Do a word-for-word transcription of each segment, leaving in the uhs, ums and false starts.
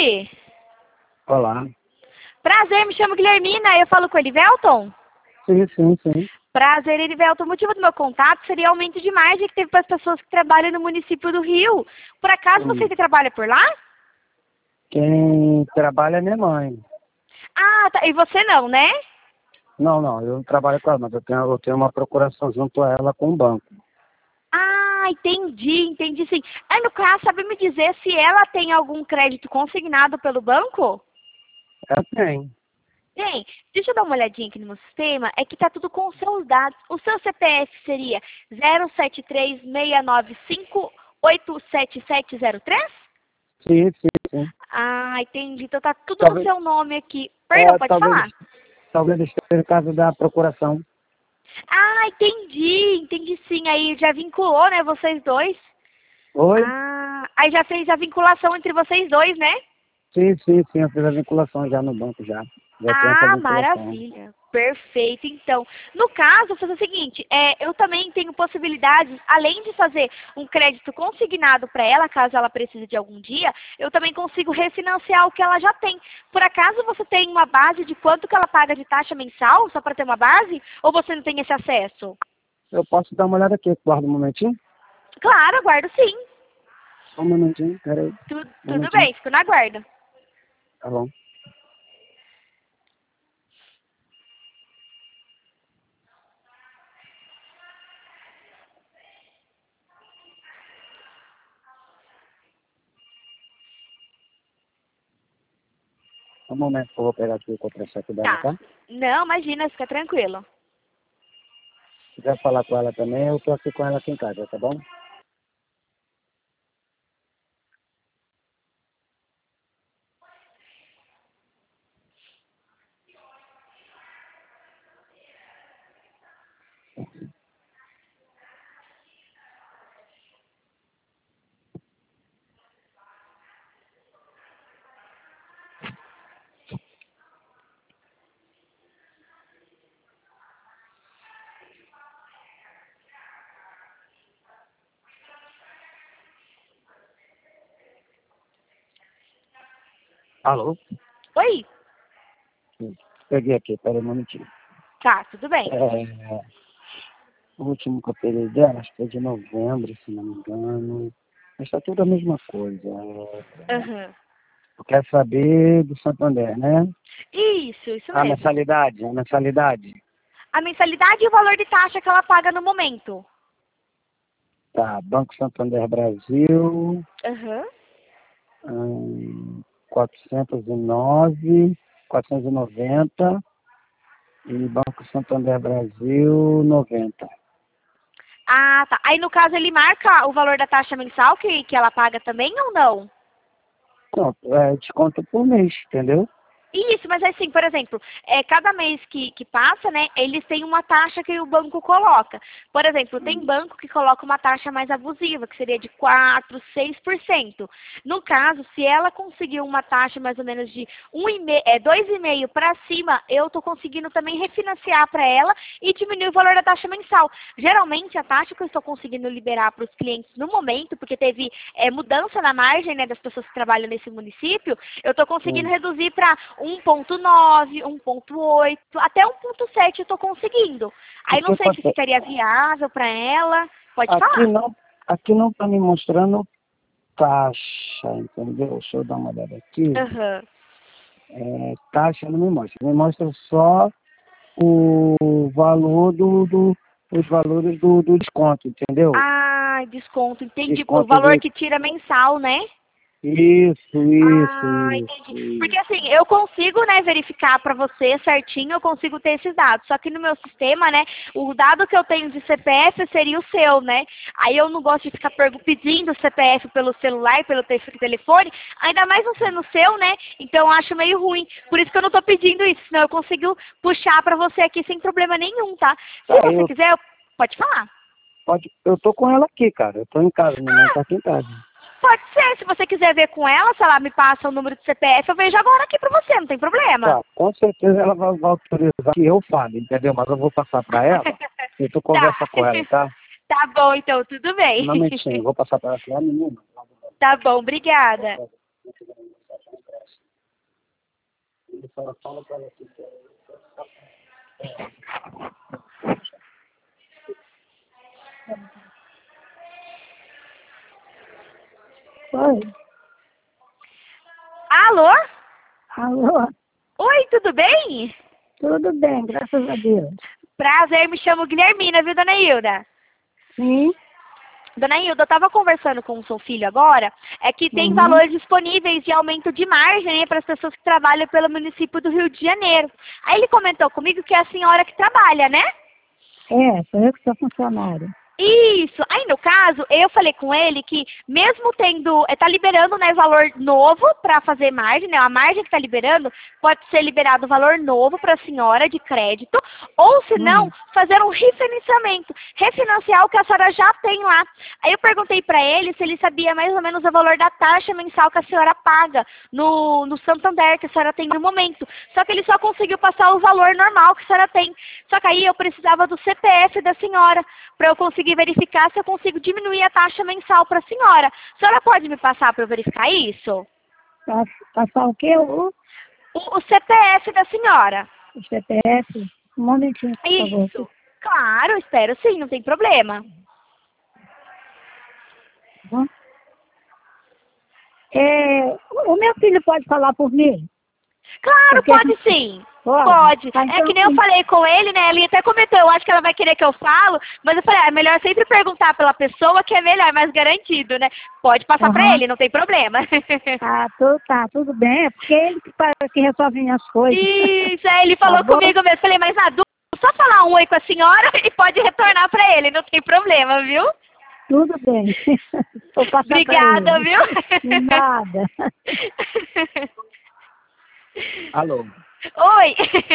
tarde. Olá. Prazer, me chamo Guilhermina, eu falo com o Elivelton? Sim, sim, sim. Prazer, Elivelton. O motivo do meu contato seria o aumento de margem que teve para as pessoas que trabalham no município do Rio. Por acaso Hum. você que trabalha por lá? Quem trabalha é minha mãe. Ah, tá. E você não, né? Não, não, eu não trabalho com ela, mas eu tenho, eu tenho uma procuração junto a ela com o banco. Ah, entendi, entendi sim. Aí no caso, sabe me dizer se ela tem algum crédito consignado pelo banco? Ela tem. Bem, deixa eu dar uma olhadinha aqui no meu sistema, é que tá tudo com os seus dados. O seu C P F seria zero sete três seis nove cinco oito sete sete zero três? Sim, sim, sim. Ah, entendi. Então tá tudo no Talvez, seu nome aqui. Perdão, é, pode talvez, falar? talvez esteja no caso da procuração. Ah, entendi, entendi sim. Aí já vinculou, né, vocês dois? Oi? Ah, aí já fez a vinculação entre vocês dois, né? Sim, sim, sim, eu fiz a vinculação já no banco já. Já tem essa Ah, vinculação. maravilha. Perfeito. Então, no caso, vou fazer o seguinte, é, eu também tenho possibilidades, além de fazer um crédito consignado para ela, caso ela precise de algum dia, eu também consigo refinanciar o que ela já tem. Por acaso você tem uma base de quanto que ela paga de taxa mensal, só para ter uma base? Ou você não tem esse acesso? Eu posso dar uma olhada aqui, guarda um momentinho? Claro, aguardo sim. Só um momentinho, peraí. Tu- Um tudo momentinho. bem, fico na guarda. Tá bom. Um momento que eu vou pegar aqui o contra-cheque dela, Tá. tá? Não, imagina, fica tranquilo. Se quiser falar com ela também, eu tô aqui com ela aqui em casa, tá bom? Alô? Oi? Sim. Peguei aqui, peraí um momentinho. Tá, tudo bem. É, o último que eu peguei dela, acho que foi de novembro, se não me engano. Mas tá tudo a mesma coisa. É, Aham. eu quero saber do Santander, né? Isso, isso A mesmo. mensalidade, a mensalidade. A mensalidade e o valor de taxa que ela paga no momento. Tá, Banco Santander Brasil, Aham. hum, quatrocentos e nove, quatrocentos e noventa e Banco Santander Brasil noventa. Ah, tá. Aí no caso ele marca o valor da taxa mensal que, que ela paga também ou não? Pronto, é desconto por mês, entendeu? Isso, mas assim, por exemplo, é, cada mês que, que passa, né, eles têm uma taxa que o banco coloca. Por exemplo, tem banco que coloca uma taxa mais abusiva, que seria de quatro, seis por cento. No caso, se ela conseguir uma taxa mais ou menos de um e meio, é, dois vírgula cinco para cima, eu estou conseguindo também refinanciar para ela e diminuir o valor da taxa mensal. Geralmente, a taxa que eu estou conseguindo liberar para os clientes no momento, porque teve é, mudança na margem, né, das pessoas que trabalham nesse município, eu estou conseguindo Hum. reduzir para um ponto nove, um ponto oito, até um ponto sete eu estou conseguindo. O Aí que não sei se acontece? ficaria viável para ela. Pode Aqui falar. não, aqui não está me mostrando taxa, entendeu? Deixa eu dar uma olhada aqui. Aham. É, taxa não me mostra, me mostra só o valor do, do os valores do, do desconto, entendeu? Ah, desconto, entendi. O Desconto valor do. que tira mensal, né? Isso, isso, Ah, isso, entendi. Porque isso. assim, eu consigo, né, verificar para você certinho, eu consigo ter esses dados. Só que no meu sistema, né, o dado que eu tenho de C P F seria o seu, né? Aí eu não gosto de ficar pergu- pedindo o C P F pelo celular, pelo te- telefone, ainda mais não sendo seu, né? Então eu acho meio ruim. Por isso que eu não tô pedindo isso, senão eu consigo puxar para você aqui sem problema nenhum, tá? Se Tá, você eu, quiser, eu- pode falar. pode, eu tô com ela aqui, cara. Eu tô em casa, minha mãe Ah, tá aqui em casa. pode ser, se você quiser ver com ela, se ela me passa o número do C P F, eu vejo agora aqui pra você, não tem problema. Tá, com certeza ela vai, vai autorizar que eu fale, entendeu? Mas eu vou passar pra ela e tu Tá. conversa com ela, tá? Tá bom, então, tudo bem. Um momentinho, vou passar pra ela. Fala, menina. Tá bom, obrigada. Ele fala, fala para você. Oi. Alô? Alô? Oi, tudo bem? Tudo bem, graças a Deus. Prazer, me chamo Guilhermina, viu, dona Hilda? Sim? Dona Hilda, eu estava conversando com o seu filho agora, é que tem Uhum. valores disponíveis de aumento de margem, né, para as pessoas que trabalham pelo município do Rio de Janeiro. Aí ele comentou comigo que é a senhora que trabalha, né? É, sou eu que sou funcionária. Isso. Aí, no caso, eu falei com ele que mesmo tendo, está liberando, né, valor novo para fazer margem, né, a margem que está liberando, pode ser liberado valor novo para a senhora de crédito, ou se não, Hum. fazer um refinanciamento, refinanciar o que a senhora já tem lá. Aí eu perguntei para ele se ele sabia mais ou menos o valor da taxa mensal que a senhora paga no, no Santander, que a senhora tem no momento. Só que ele só conseguiu passar o valor normal que a senhora tem. Só que aí eu precisava do C P F da senhora, para eu conseguir verificar se eu consigo diminuir a taxa mensal para a senhora. A senhora pode me passar para eu verificar isso? Pass- Passar o quê? O, O, o C P F da senhora. o C P F? Um momentinho, por favor. Isso. Claro, espero sim, não tem problema. Uhum. É, o meu filho pode falar por mim? Claro, Porque- pode sim. Pode? Pode. Tá, É então, que nem eu falei com ele, né? Ele até comentou, eu acho que ela vai querer que eu falo, mas eu falei, ah, é melhor sempre perguntar pela pessoa que é melhor, mais garantido, né? Pode passar pra Aham. ele, não tem problema. Ah, tu, tá, tudo bem. É porque ele que, faz- que resolve minhas coisas. Isso, aí ele falou Tá bom? comigo mesmo. Falei, mas na dúvida, só falar um oi com a senhora e pode retornar pra ele, não tem problema, viu? Tudo bem. Vou passar pra Obrigada, ele. viu? De nada. Alô? Oi.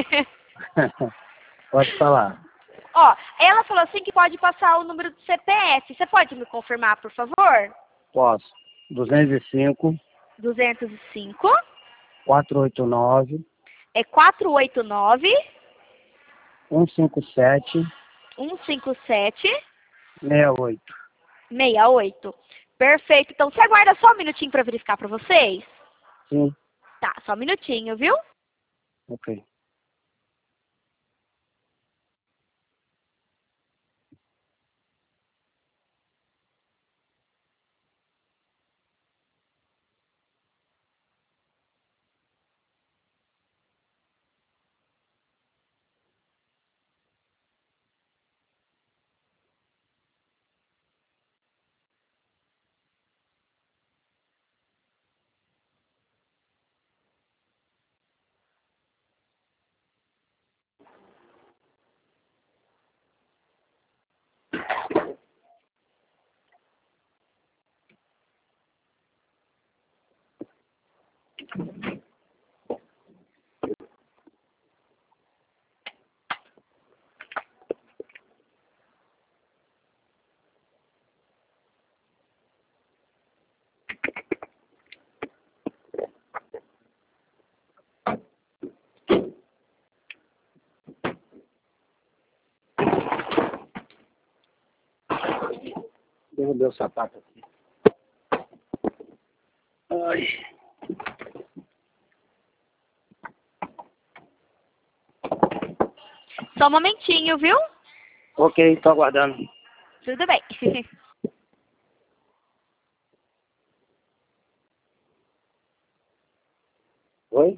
Pode falar. Ó, ela falou assim que pode passar o número do C P F. Você pode me confirmar, por favor? Posso. duzentos e cinco, duzentos e cinco, quatrocentos e oitenta e nove, é quatro oito nove, cento e cinquenta e sete, um cinco sete, sessenta e oito. seis oito. Perfeito. Então, você aguarda só um minutinho para verificar para vocês? Sim, Tá, só um minutinho, viu? ok. Derrubei o sapato aqui. Ai. Só um momentinho, viu? Ok, tô aguardando. Tudo bem. Oi?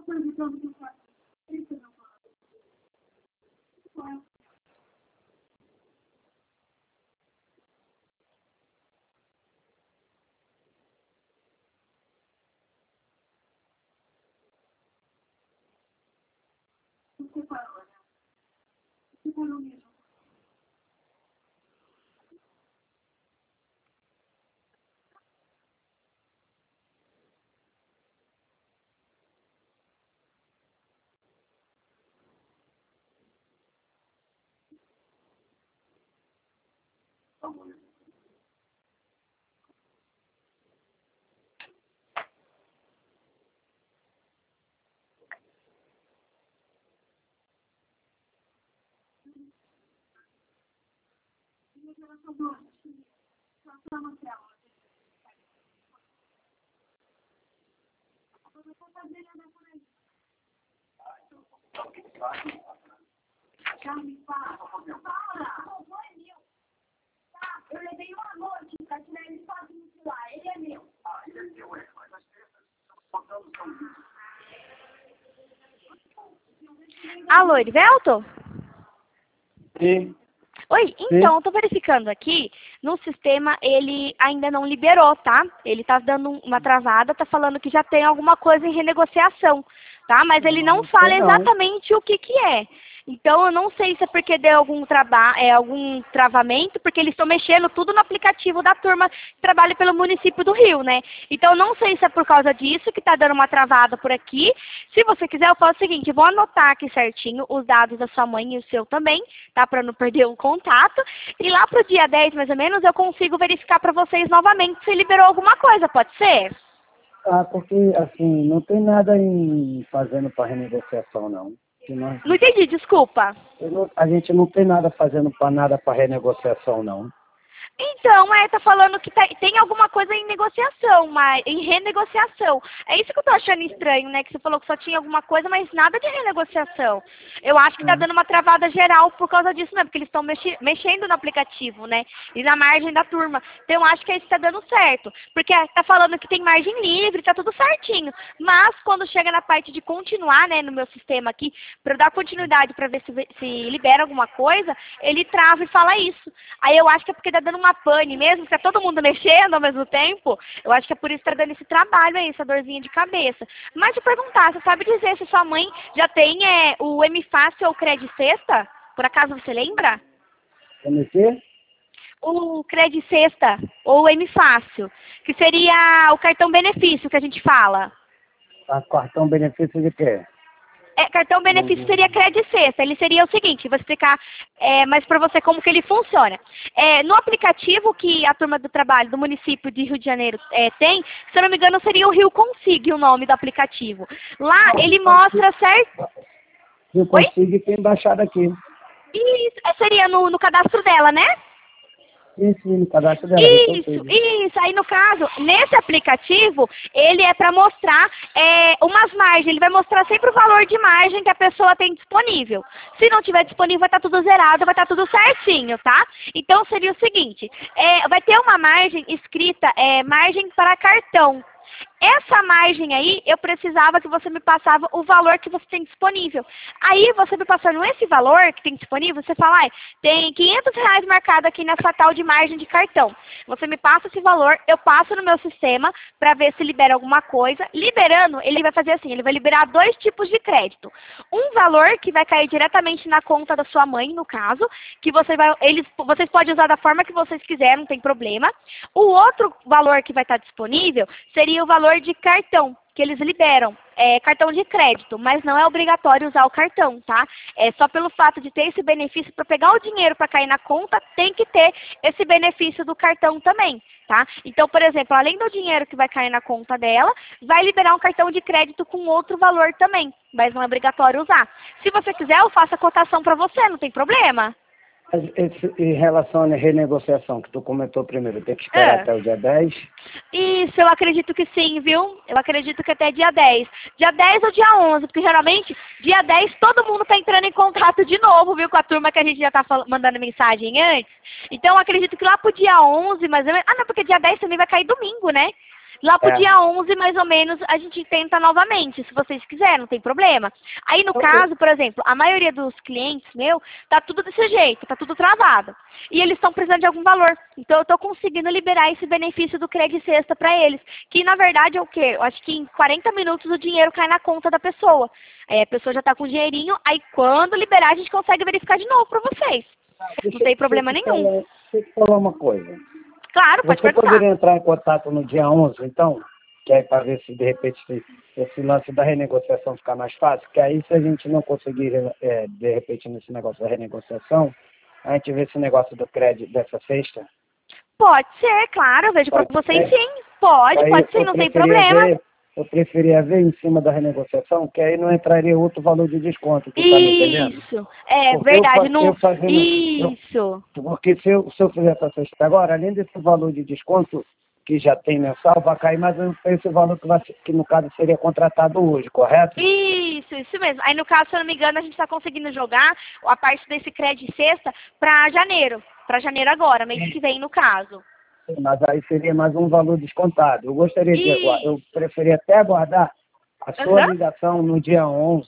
Eu levei uma noite pra tirar ele sozinho de lá. Ele é meu. Ah, ele é meu, é. Mas as crianças são... Alô, Erivelto? Sim. Oi, então, eu tô verificando aqui, no sistema ele ainda não liberou, tá? Ele tá dando uma travada, tá falando que já tem alguma coisa em renegociação, tá? Mas ele não, Não fala sei não. exatamente o que que é. Então, eu não sei se é porque deu algum, traba é, algum travamento, porque eles estão mexendo tudo no aplicativo da turma que trabalha pelo município do Rio, né? Então, eu não sei se é por causa disso que tá dando uma travada por aqui. Se você quiser, eu faço o seguinte, eu vou anotar aqui certinho os dados da sua mãe e o seu também, tá? Pra não perder o contato. E lá pro dia dez, mais ou menos, eu consigo verificar pra vocês novamente se liberou alguma coisa, pode ser? Ah, porque, assim, não tem nada em fazendo para renegociação, não. Que nós, Não entendi, desculpa. eu não- a gente não tem nada fazendo para nada para renegociação, não. Então, é, tá falando que tá- tem alguma coisa em negociação, mas em renegociação. É isso que eu tô achando estranho, né? Que você falou que só tinha alguma coisa, mas nada de renegociação. Eu acho que tá dando uma travada geral por causa disso mesmo, porque eles estão mexi mexendo no aplicativo, né? E na margem da turma. Então, eu acho que é isso que tá dando certo. Porque tá falando que tem margem livre, tá tudo certinho. Mas, quando chega na parte de continuar, né, no meu sistema aqui, pra eu dar continuidade pra ver se, se libera alguma coisa, ele trava e fala isso. Aí eu acho que é porque tá dando uma pane mesmo, que tá todo mundo mexendo ao mesmo tempo, eu acho que é por isso que tá dando esse trabalho aí, essa dorzinha de cabeça. Mas te perguntar, você sabe dizer se sua mãe já tem é, o M Fácil ou o Cred Sexta? Por acaso você lembra? M quê? O Cred Sexta ou o M Fácil, que seria o cartão benefício que a gente fala. A cartão benefício de quê? É, cartão benefício seria Cred Sexta. Ele seria o seguinte, vou explicar é, mais para você como que ele funciona. É, no aplicativo que a turma do trabalho do município de Rio de Janeiro é, tem, se eu não me engano, seria o Rio Consigue o nome do aplicativo. Lá ele mostra certo... Eu Oi? consigo tem baixado aqui. Isso, é, seria no, no cadastro dela, né? Sim, sim, no cadastro dela. eu Isso, consigo. isso. Aí, no caso, nesse aplicativo, ele é para mostrar é, umas margens. Ele vai mostrar sempre o valor de margem que a pessoa tem disponível. Se não tiver disponível, vai estar tudo zerado, vai estar tudo certinho, tá? Então, seria o seguinte, é, vai ter uma margem escrita, é, margem para cartão. Essa margem aí, eu precisava que você me passava o valor que você tem disponível. Aí, você me passando esse valor que tem disponível, você fala, ah, tem quinhentos reais marcado aqui nessa tal de margem de cartão. Você me passa esse valor, eu passo no meu sistema para ver se libera alguma coisa. Liberando, ele vai fazer assim, ele vai liberar dois tipos de crédito. Um valor que vai cair diretamente na conta da sua mãe, no caso, que você vai, eles, vocês podem usar da forma que vocês quiserem, não tem problema. O outro valor que vai estar disponível seria o valor de cartão, que eles liberam, é cartão de crédito, mas não é obrigatório usar o cartão, tá? É só pelo fato de ter esse benefício, para pegar o dinheiro para cair na conta, tem que ter esse benefício do cartão também, tá? Então, por exemplo, além do dinheiro que vai cair na conta dela, vai liberar um cartão de crédito com outro valor também, mas não é obrigatório usar. Se você quiser, eu faço a cotação para você, não tem problema. Mas esse, em relação à renegociação que tu comentou primeiro, tem que esperar É. até o dia dez? Isso, eu acredito que sim, viu? Eu acredito que até dia dez. Dia dez ou dia onze, porque geralmente dia dez todo mundo tá entrando em contato de novo, viu? Com a turma que a gente já tá falando, mandando mensagem antes. Então eu acredito que lá pro dia onze, mais ou menos... Ah, não, porque dia dez também vai cair domingo, né? Lá pro É. dia onze, mais ou menos, a gente tenta novamente, se vocês quiserem, não tem problema. Aí, no Ok. caso, por exemplo, a maioria dos clientes meu, tá tudo desse jeito, tá tudo travado. E eles estão precisando de algum valor. Então, eu tô conseguindo liberar esse benefício do crédito sexta para eles. Que, na verdade, é o quê? Eu acho que em quarenta minutos o dinheiro cai na conta da pessoa. Aí a pessoa já tá com o dinheirinho, aí quando liberar, a gente consegue verificar de novo para vocês. Deixa, Não tem problema deixa eu te nenhum. falar- deixa eu te falar uma coisa. Claro, pode Você perguntar. poderia entrar em contato no dia onze, então? Que é para ver se, de repente, se esse lance da renegociação ficar mais fácil. Que aí, se a gente não conseguir, é, de repente, nesse negócio da renegociação, a gente vê esse negócio do crédito dessa sexta. Pode ser, claro, eu vejo para Pode vocês ser? sim. Pode, Aí pode sim, eu não tem preferia problema. ver- eu preferia ver em cima da renegociação, que aí não entraria outro valor de desconto, tu tá me entendendo? Isso, é Porque eu verdade. fa- Não... eu fazendo- eu- Isso. Porque se eu, se eu fizer essa sexta agora, além desse valor de desconto que já tem mensal, vai cair mais um- esse valor que, vai, ser- que no caso seria contratado hoje, correto? Isso, isso mesmo. Aí, no caso, se eu não me engano, a gente está conseguindo jogar a parte desse crédito sexta para janeiro. Para janeiro agora, mês que vem, no caso. Sim, mas aí seria mais um valor descontado. Eu gostaria de aguardar, eu Isso. preferia até aguardar a sua Aham. ligação no dia onze,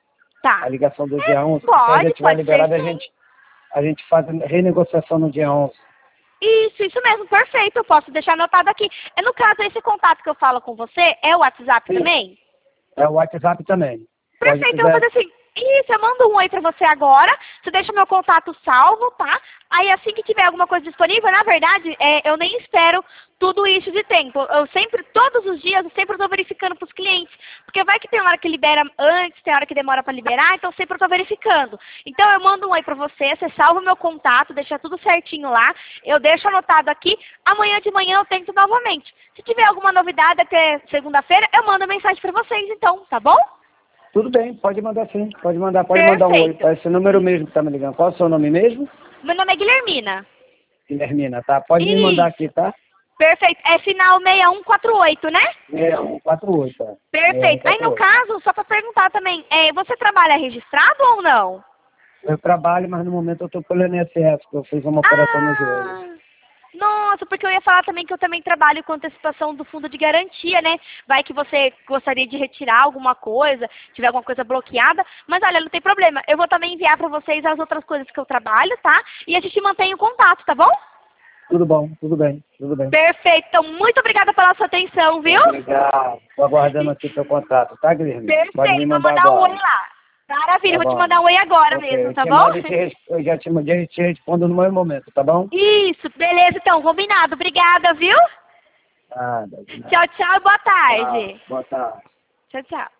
Tá. a ligação do dia onze, Pode, se a gente tiver pode liberado, ser, a sim. gente, a gente faz a renegociação no dia onze. Isso, isso mesmo, perfeito. Eu posso deixar anotado aqui. É, no caso, esse contato que eu falo com você é o WhatsApp Sim. também? É o WhatsApp também. Se a gente Perfeito, eu vou quiser- fazer assim. Isso, eu mando um oi pra você agora. Você deixa meu contato salvo, tá? Aí assim que tiver alguma coisa disponível, na verdade, é, eu nem espero tudo isso de tempo. Eu sempre, todos os dias, eu sempre estou verificando pros clientes. Porque vai que tem hora que libera antes, tem hora que demora pra liberar, então sempre eu tô verificando. Então eu mando um oi pra você, você salva o meu contato, deixa tudo certinho lá. Eu deixo anotado aqui. Amanhã de manhã eu tento novamente. Se tiver alguma novidade até segunda-feira, eu mando mensagem pra vocês, então, tá bom? Tudo bem, pode mandar sim, pode mandar, pode mandar um oi Perfeito. para esse número mesmo que tá me ligando. Qual é o seu nome mesmo? Meu nome é Guilhermina. Guilhermina, tá? Pode me Isso. mandar aqui, tá? Perfeito. É final seis um quatro oito, né? É um quatro oito, tá? Perfeito. Aí, no caso, só para perguntar também, é, você trabalha registrado ou não? Eu trabalho, mas no momento eu tô pelo I N S S, porque eu fiz uma operação no joelho. Nossa, porque eu ia falar também que eu também trabalho com antecipação do fundo de garantia, né? Vai que você gostaria de retirar alguma coisa, tiver alguma coisa bloqueada. Mas olha, não tem problema. Eu vou também enviar para vocês as outras coisas que eu trabalho, tá? E a gente mantém o contato, tá bom? Tudo bom, tudo bem, tudo bem. Perfeito. Então, muito obrigada pela sua atenção, viu? Obrigado. Tô aguardando aqui seu contato, tá, Guilherme? Perfeito. Pode me Vou mandar mandar um agora. oi lá. Maravilha, Tá vou te bom. mandar um oi agora Ok, mesmo, eu tá te bom? mando e te res- Eu já te mandei e te respondo no meu momento, tá bom? Isso, beleza, então, combinado. Obrigada, viu? Nada, de nada. Tchau, tchau e boa tarde. Tchau, boa tarde. Tchau, tchau.